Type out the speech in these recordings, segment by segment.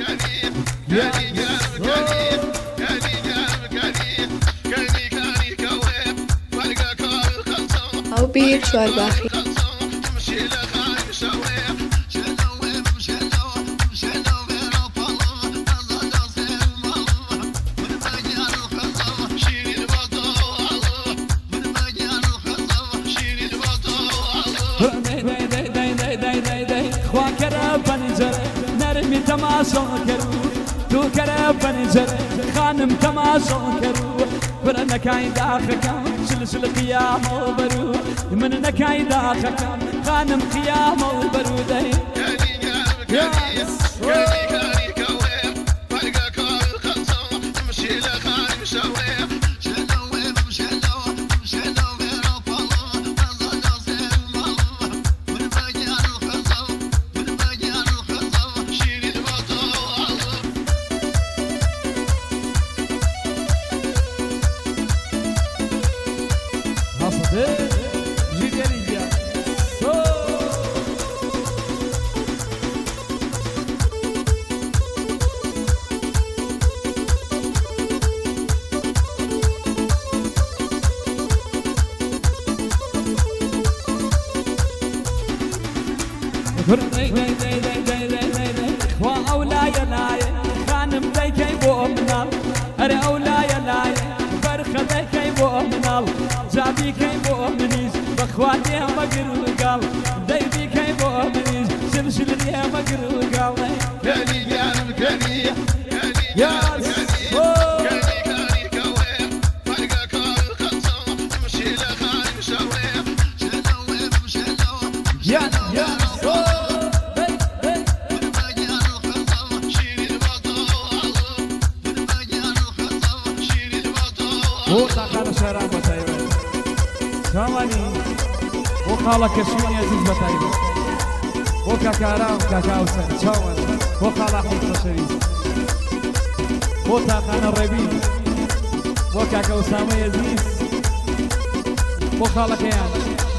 او بیر چوار باخی نرمي تماشا كرو تو كرب بنجر خانم تماشا كرو برنك عيد اخكم سلسل قيام وبرو منك عيد اخكم خانم قيام وبرودي وأولايا لاي خانم ديكي بؤمنال أري أولايا لاي فرخة ديكي بؤمنال جابي كي بؤمنيز بخواتي مقر قال ديبي كي بؤمنيز سلسل لي مقر قال كني جانم كني يا شراب بتايبه ثواني وقال كشمين يزيد بتايبه وكاكارام كاكاوسن ثواني وقال احمد بشريف وتاقان الربيع وكاكا اسامه يزيد وقال كيان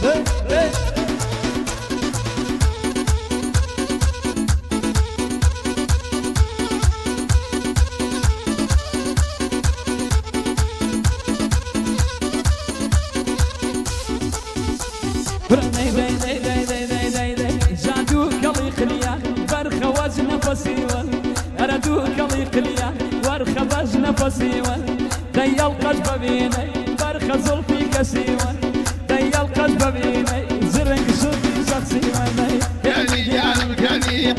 أردوك الله يقليا وارخى باج نفسي دي القجب بيني برخى زلفي كسيوة دي القجب بيني زرق شوفي شخصي واني كاني جانم كاني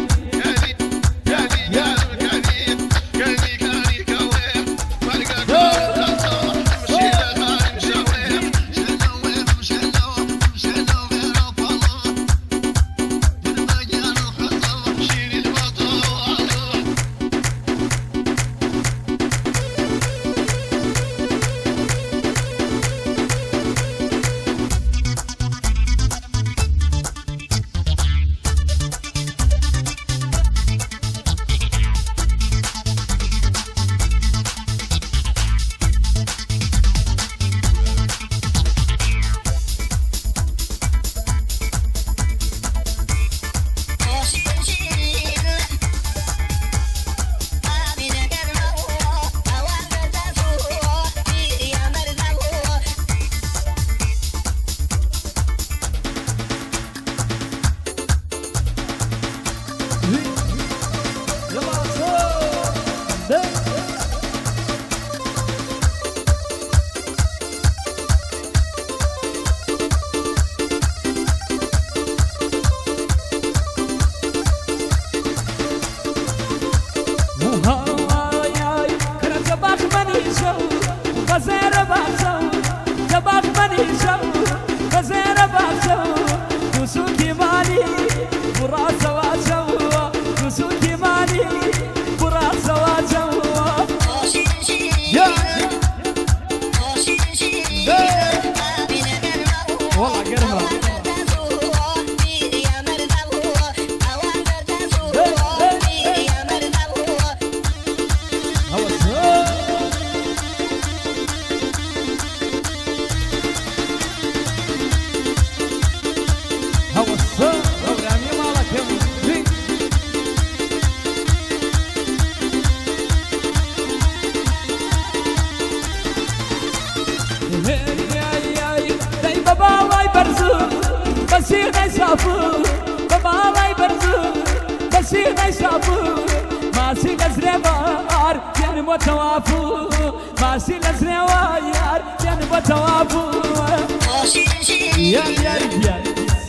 مسافر بمالي برزو بسيغي سافر ماسي لزريوار يعني متوافر ماسي لزريوار يعني متوافر يا يا يا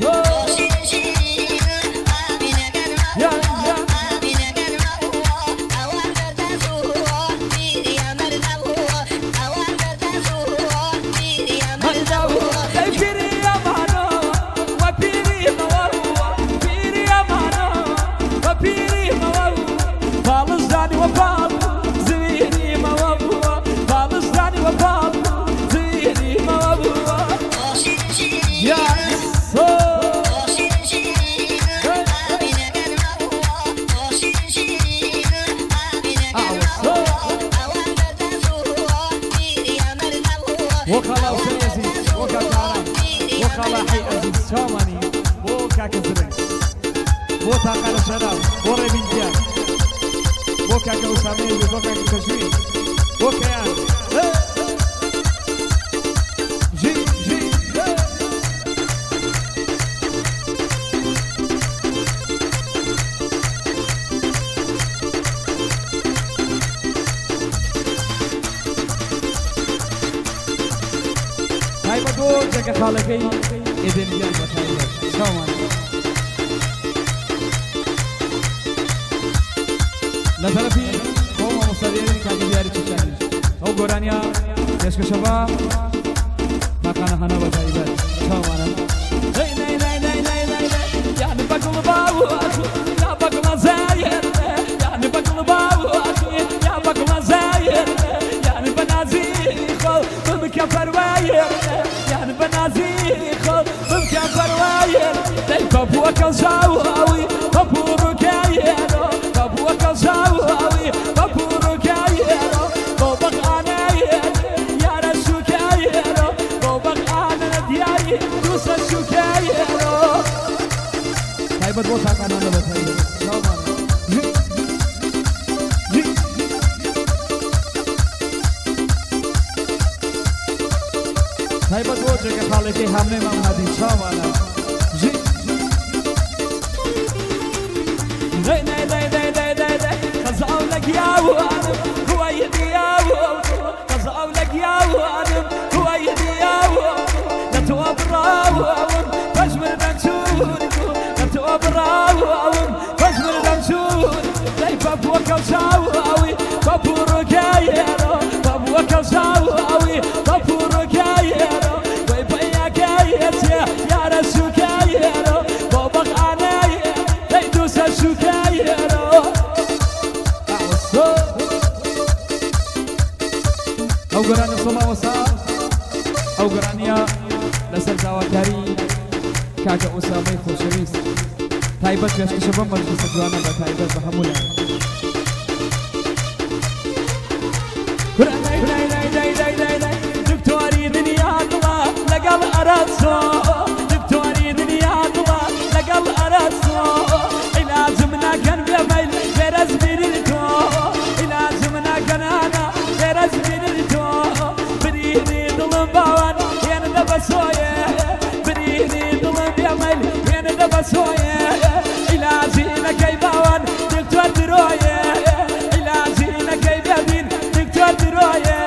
وكلا وسيزي وكا كارم وكلا حي عزيز شاماني وكا كزرين وكا كار شراب وربين جان وكا كوسامي وكا كتجوين وكا يعني جي جي هاي بدو جگہ خالقی ادن جان بتائیے سامان لطرفی قوم مصدرين كاجي بياري تشاني او غورانيا يسكو شباب ما كان هنا بتائيے سامان لا لا لا لا لا يعني بقول باو يا بقول زاير يعني بقول باو يا بقول زاير يعني بنازي خو بمكفر واير يعني بنازي خو بمكفر واير داي بابو كزاوي بابو ركايرو بابو كزاوي بابو ركايرو بابك انا يا رسول كايرو بابك انا دياي دوس شكايرو هاي بدو تاكانا بتائيے سامان هاي بدو جگہ خالقی ہمیں محمدی شامانا جی داي داي داي داي داي داي داي قزعوا لك يا وانم كويدي يا وانم قزعوا لك يا وانم كويدي يا وانم لا توبرا وانم فجمر دمشور لا توبرا وانم فجمر دمشور داي بابو كوشاوي بابو ركايرو بابو كوشاوي بابو ركايرو ويبيا كايتيا يا رسول كايرو بابك انا دوس شكايرو او قراني صلا وسا او قرانيا لسر زاوكاري كاكا اسامي خوشويس تايبت بيش شباب مجلس جوانا بتايبت بحمولا قراني داي داي داي داي دكتوري دنيا الله لقل ارسو دكتوري دنيا الله لقل ارسو لازمنا كان بيميل برز بيرتو لازمنا كان انا برز بيرتو بريني ظلم باوان ين دبسويه بريني ظلم بيميل ين دبسويه لازمنا كي باوان دكتور درويه لازمنا كي بابين دكتور درويه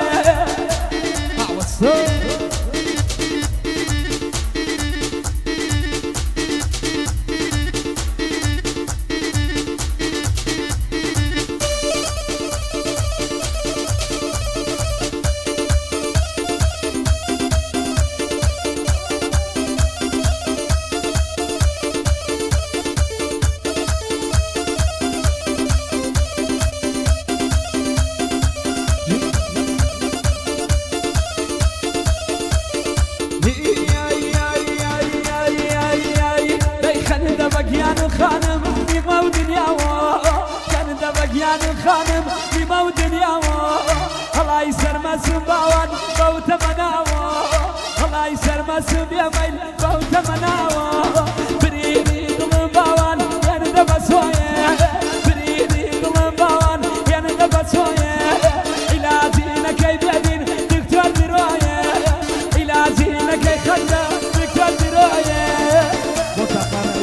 خانم بما ودنيا كان دبق يا خانم بما ودنيا الله يسر ما سباوان بوت مناوا الله يسر ما سبيا ميل بوت مناوا بريني ظلم باوان يا دبسويه بريني ظلم باوان يا دبسويه إلازينا كي بيدين دكتور درويه إلازينا كي خدا دكتور درويه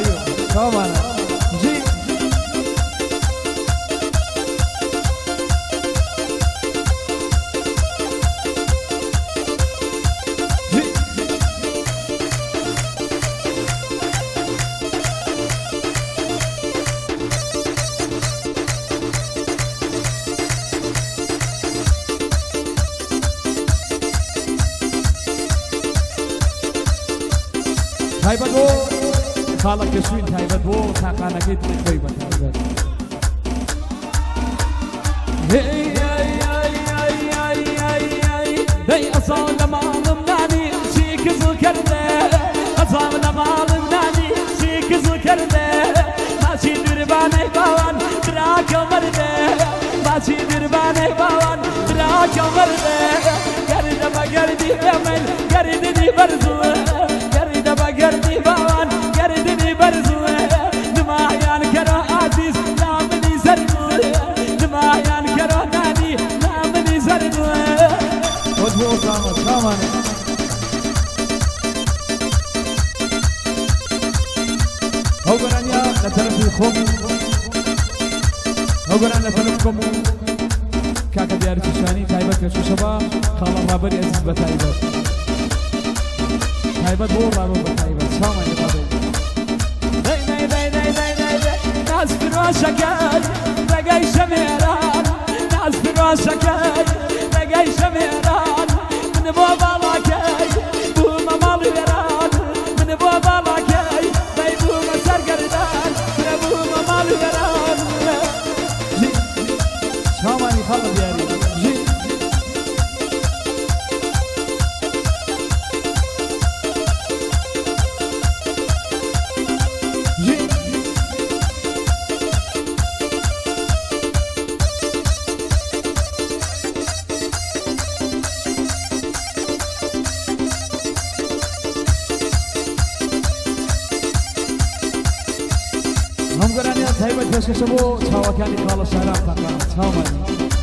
تایبەت بۆ خاڵە کەسوین تایبەت بۆ تاقانەکەی دڵی بە تایبەت دەی ئەساڵ لە ماڵم نانی چی کزڵ کردێ ئەساڵ لە ماڵم نانی چی کزڵ کردێ ماچی دربانەی باوان دراکە مردێ ماچی دربانەی باوان دراکە مردێ گەردە بە گەردی ئێمەل گەردنی بەرزوە گەردە بە گەردی باوان گەردنی بەرزوە نمایان کەرە ئازیز نامنی زەردوە نمایان کەرە نانی نامنی زەردوە وەت بۆ ئۆسامە چاوانێ ئەو گەرانیا لە تەرەفی خۆم ئەو گەران لە تەرەف خۆم و کاکە دیارکشانی تایبەت کەشوشەبا خاڵە ڕابەری ئەزیز بە تایبەت تایبەت بۆ ڕابە بە تایبەت چاوانێ ڕابەی ناز فرۆشەکەی ڕێگەی شەمێران ناز فرۆشەکەی ڕێگەی شەمێران من بۆ باڵاکەی بوومە ماڵی وێران من بۆ باڵاکەی بەی بوومە سەرگەردان کرە بوومە ماڵی وێران چاوانی خاڵە دیاری تایبەت پێشکەشە بۆ چاوەکانی خاڵە شاران تاقان چاومانی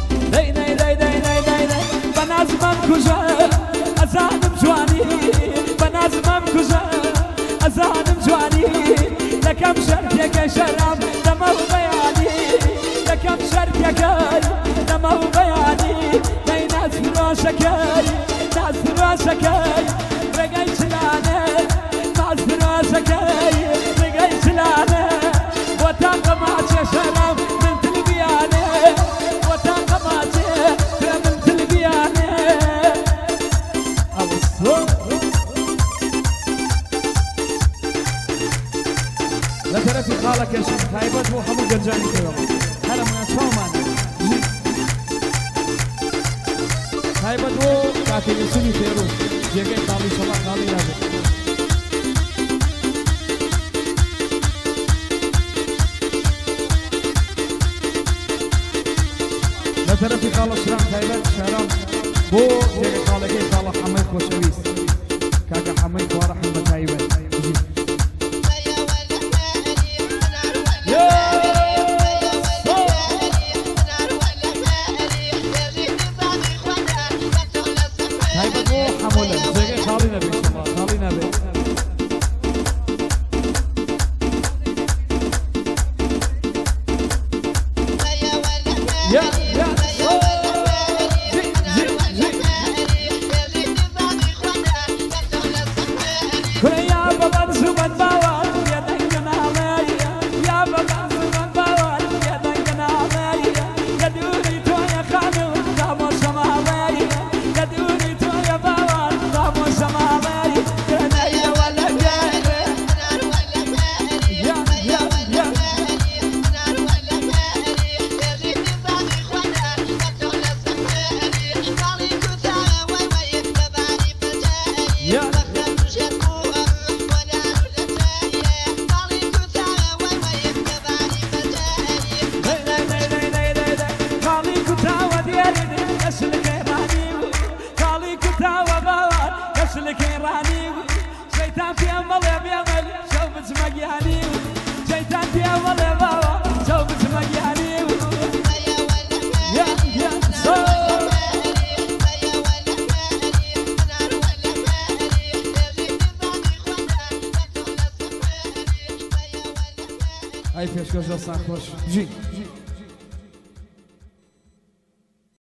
بە نازمم کوژە ئەزانم جوانی بە نازمم کوژە ئەزانم جوانی لەکەم شەرکێکەی شەرام دەمە و بەیانی لەکەم شەرکێکەی دەمە و بەیانی دەی ناز فرۆشەکەی ناز فرۆشەکەی ڕێگەی چلانە ناز فرۆشەکەی ڕێگەی چلانە وتاقة ماچه شرم من تلبيانه وتاقة ماچه من تلبيانه أبصر لا ترى في خالك يا شيخ تايبت مو حمو جرجاني كذا هلا من أشومان تايبت مو كاتي يسوني فيروز جيجي طالي شباب طالي يابو ترفي خالة شرام تايبت شرام بو جيغي خالقي خالة حميد خوشويس كاكا حميد ورحم بتايبت تايبت بو حمولا جيغي خالي نبي ان شاء الله خالي نبي شيطان في أمل يا بيعمل شوف اسمك شيطان في أمل يا بابا شوف اسمك يا هاي فيش كوش خوش جي